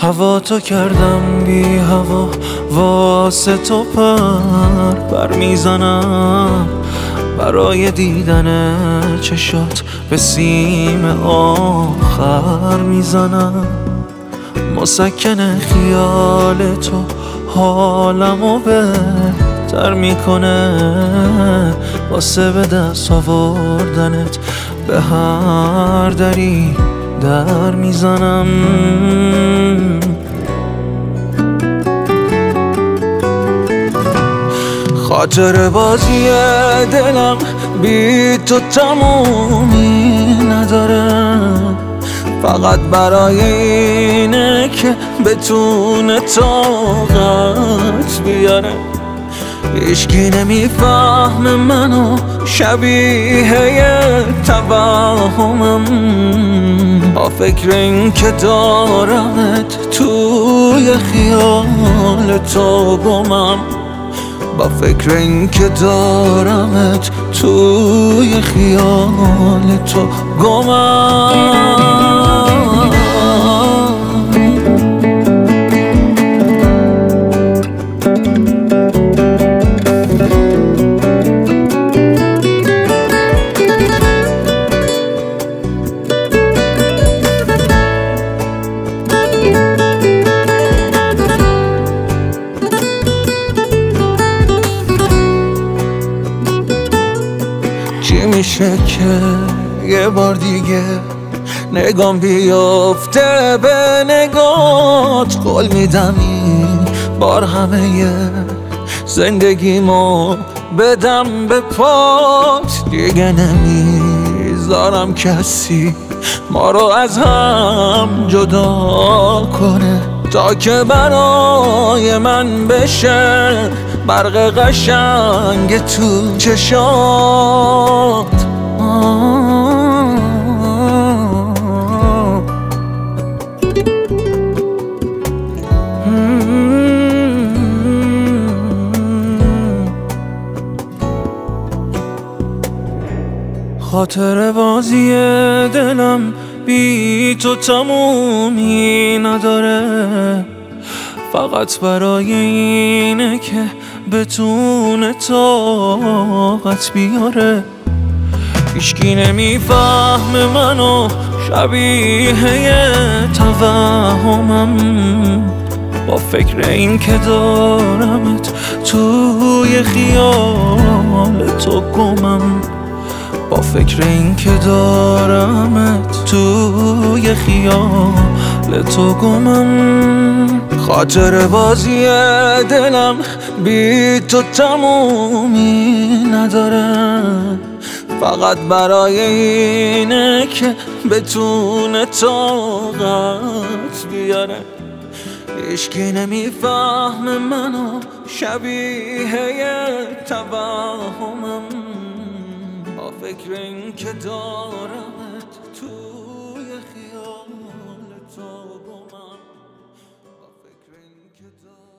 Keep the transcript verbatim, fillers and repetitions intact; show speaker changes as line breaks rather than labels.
هوا تو کردم بی هوا، واسه تو پر بر میزنم، برای دیدن چشات به سیم آخر میزنم. مسکن خیال تو حالمو بهتر میکنه، واسه به دست آوردنت به هر دری در میزنم. خاطر بازی دلم بی تو تمومی نداره، فقط برای اینه که بتونه طاقت بیاره. هیچکی نمیفهمه منو، شبیه توهمم، با فکر این که دارمت توی خیال تو گمم، با فکر این که دارمت توی خیال تو گمم. چی میشه که یه بار دیگه نگام بیفته به نگات؟ قول میدم این بار همه زندگیمو بدم به پات. دیگه نمیذارم کسی ما رو از هم جدا کنه، تا که برای من بشه برق قشنگ تو چشات. خاطر بازی دلم بی تو تمومی نداره، فقط برای اینه که بتونه طاقت بیاره. هیچکی نمیفهمه منو، شبیه توهمم، با فکر این که دارمت توی خیال تو گمم، با فکر این که دارمت توی خیال تو گمم. خاطر بازی دلم بی تو تمومی نداره، فقط برای اینه که بتونه طاقت بیاره. هیچکی نمیفهمه منو، شبیه توهمم، با فکر این که دارمت توی خیال تو گمم، با فکر این که دارمت